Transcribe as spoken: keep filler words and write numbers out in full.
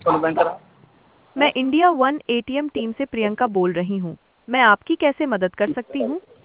मैं India one ATM team से प्रियंका बोल रही हूँ। मैं आपकी कैसे मदद कर सकती हूँ?